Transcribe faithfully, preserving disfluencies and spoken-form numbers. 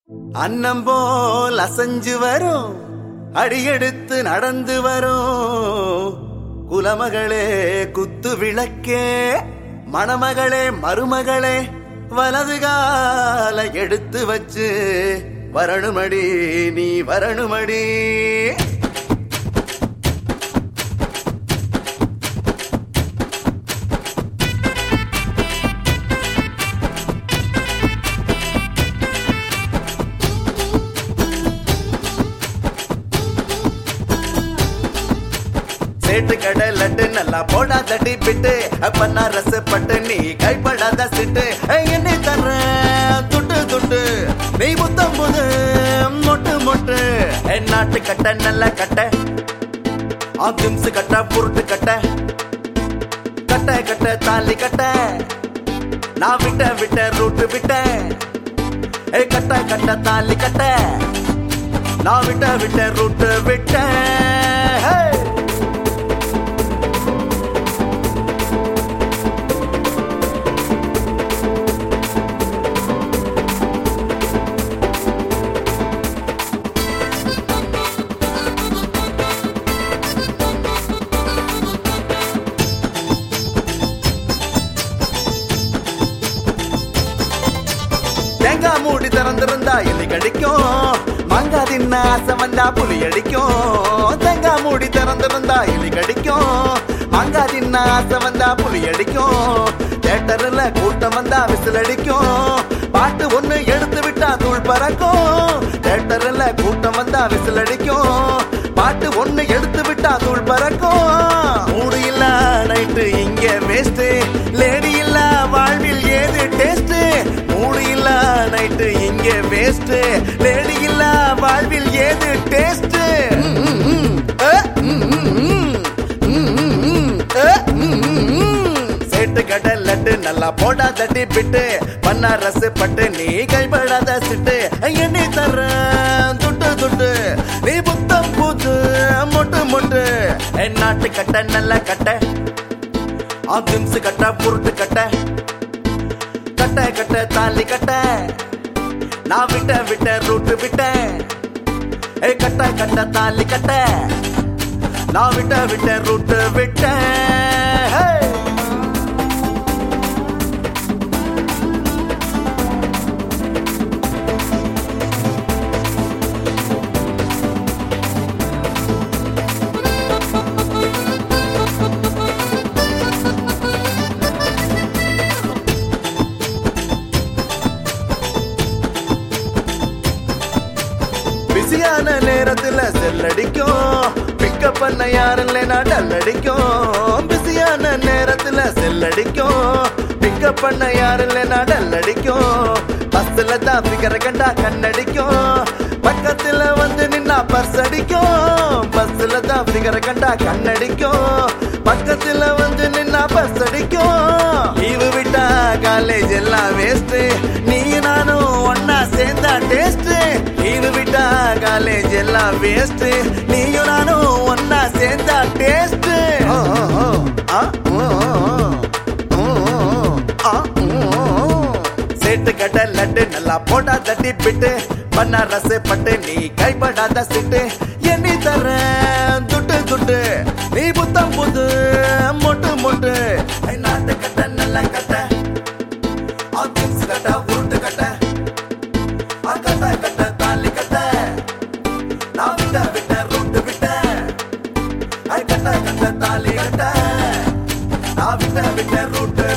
அன்னம் போல் அசைஞ்சு வரும், அடியெடுத்து நடந்து வரும் குலமகளே குத்து விளக்கே, மணமகளே மருமகளே வலது கால எடுத்து வச்சு வரணுமடி நீ வரணுமடி. சேட்டு கடை லட்டு நல்லா போடா தட்டி பிட்டு, அப்பன்னா ரசப்பட்டு நீ கைப்படாத சிட்டு. என்ன தர்ற துட்டு துட்டு நீ புத்தம் புது மொட்டு மொட்டு. நாட்டு கட்ட நல்ல கட்ட, ஆம்ஸ் கட்ட புருட்டு கட்ட, கட்ட கட்ட தாலி கட்ட, நான் விட்ட விட்ட ரூட்டு விட்ட. கட்ட கட்ட தாலி கட்ட, நான் விட்ட விட்ட ரூட்டு விட்ட. தேங்காய் மூடி திறந்திருந்தா எலி கடிக்கும், மங்கா தின்ன ஆசை வந்தா புலி அடிக்கும். தேங்காய் மூடி திறந்திருந்தா எலி கடிக்கும், மங்கா தின்ன ஆசை வந்தா புலி அடிக்கும். தேட்டர்ல கூட்டம் வந்தா விசில் அடிக்கும், பாட்டு ஒண்ணு எடுத்து விட்டா தூள் பறக்கும். தேட்டர்ல கூட்டம் வந்தா விசில் அடிக்கும், பாட்டு ஒண்ணு எடுத்து விட்டா தூள் பறக்கும். மூடு இல்ல நைட்டு இங்க வேஸ்ட், லேடி இல்ல வாழ்வில் ஏது டேஸ்ட். மூடு இல்ல நைட்டு இங்க வேஸ்ட், லேடி இல்ல வாழ்வில் ஏது டேஸ்ட். சேட்டு கடை லட்டு நல்லா போடா தட்டி பிட்டு, பண்ணா ரசு பட்டு நீ கைப்படாத சிட்டு. எண்ணி தர்ற துட்டு துட்டு நீ புத்தம் பூத்து மொட்டு மொட்டு. நாட்டு கட்ட நல்ல கட்ட, ஆம்ஸ் கட்ட புருட்டு கட்ட, கட்ட கட்ட தாலி கட்ட, நான் விட்ட விட்ட ரூட்டு விட்ட. கட்ட கட்ட தாலி கட்ட, நான் விட்ட விட்ட ரூட்டு விட்ட. பிஸியான நேரத்துல செல் அடிக்கும், பிக்கப் பண்ண யாரும் இல்லைனா டல் அடிக்கும். பிஸியான நேரத்துல செல் அடிக்கும், பிக்கப் பண்ண யாரும் இல்லைனா டல் அடிக்கும். பஸ்ல தான் பிகர கண்டா கண்ணடிக்கும், பக்கத்துல வந்து நின்னா பர்ஸ் அடிக்கும். பஸ்ல தான் பிகர கண்டா கண்ணடிக்கும், பக்கத்துல வந்து நின்னா பர்ஸ் அடிக்கும். லீவு விட்டா காலேஜ் எல்லாம் வேஸ்ட், நீ நானும் ஒன்னா சேர்ந்தா டேஸ்ட். லீவு விட்டா காலேஜ் எல்லாம் வேஸ்ட், நீயும் நானும் ஒன்னா சேர்ந்தா டேஸ்ட். சேட்டு கடை லட்டு நல்லா போடா தட்டி பிட்டு, பண்ணா ரசு பட்டு நீ கைப்படாத சிட்டு. எண்ணி தர்ற துட்டு துட்டு நீ புத்தம் புது மொட்டு மொட்டு. நாட்டு கட்ட நல்ல கட்ட, ஆம்ஸ் கட்ட உருட்டு கட்ட, கட்ட கட்ட தாலி கட்ட, நான் விட்ட விட்ட ரூட்டு விட்ட. கட்ட கட்ட தாலி கட்ட, நான் விட்ட விட்ட ரூட்டு